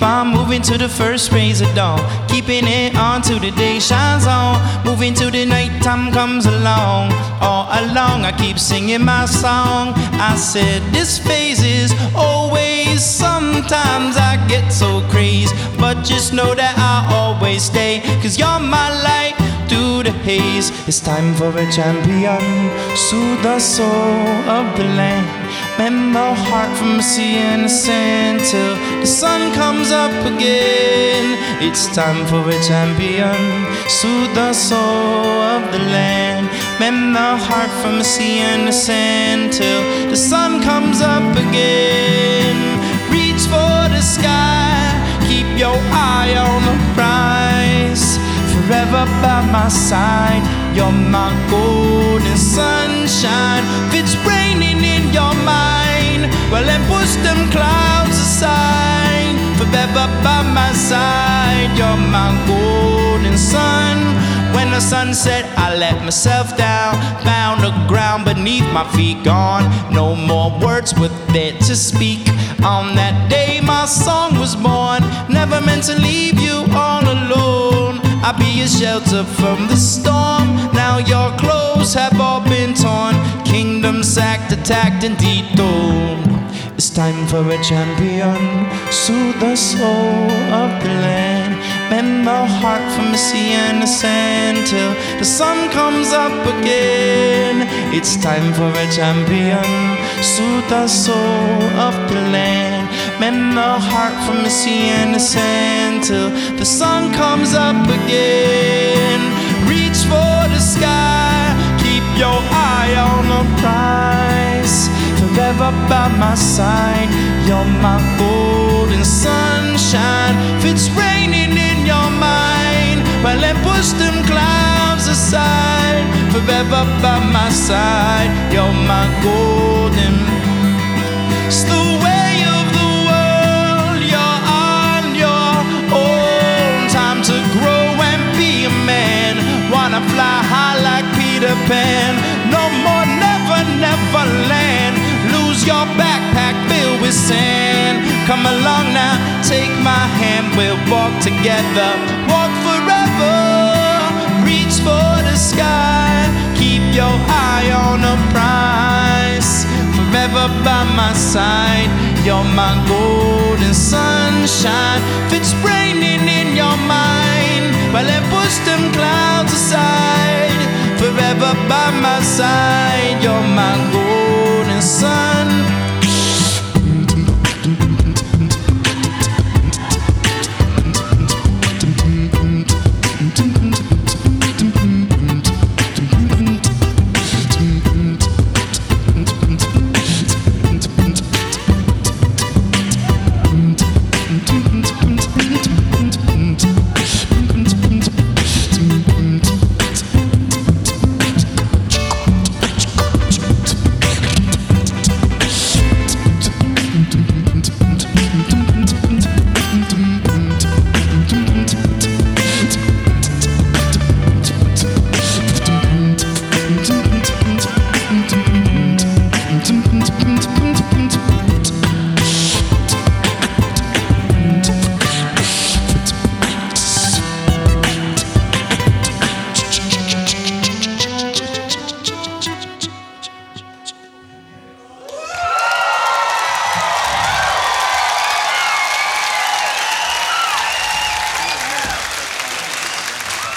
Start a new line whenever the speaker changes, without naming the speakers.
on moving to the first rays of dawn, keeping it on till the day shines on, moving till the night time comes along. All along I keep singing my song. I said this phase is always, sometimes I get so crazy, but just know that I'll always stay, 'cause you're my light through the haze. It's time for a champion, soothe the soul of the land, mend the heart from sea and the sand till the sun comes up again. It's time for a champion, soothe the soul of the land, mend the heart from the sea and the sand till the sun comes up again. Reach for the sky, keep your eye on the prize, forever by my side, you're my golden sunshine. If it's raining in your mind, well then push them clouds aside, forever by my side, you're my golden sun. When the sun set, I let myself down, found the ground beneath my feet, gone. No more words were there to speak. On that day my song was born, never meant to leave you all alone. I'll be a shelter from the storm. Now your clothes have all been torn, kingdom sacked, attacked and dethroned. It's time for a champion, soothe the soul of the land, mend the heart from the sea and the sand till the sun comes up again. It's time for a champion, soothe the soul of the land, mend the heart from the sea and the sand till the sun comes up again. Reach for the sky, keep your eye on the prize, forever by my side, you're my golden sunshine. If it's raining in your mind, well then push them clouds aside, forever by my side, you're my golden. It's the way of the world, you're on your own. Time to grow and be a man, wanna fly high like Peter Pan. No more never, never land, lose your backpack filled with sand. Come along now, take my hand, we'll walk together, walk forever. Reach for the sky, keep your eye on the prize, forever by my side, you're my golden sunshine. If it's raining in your mind, well then push them clouds aside, forever by my side, you're my golden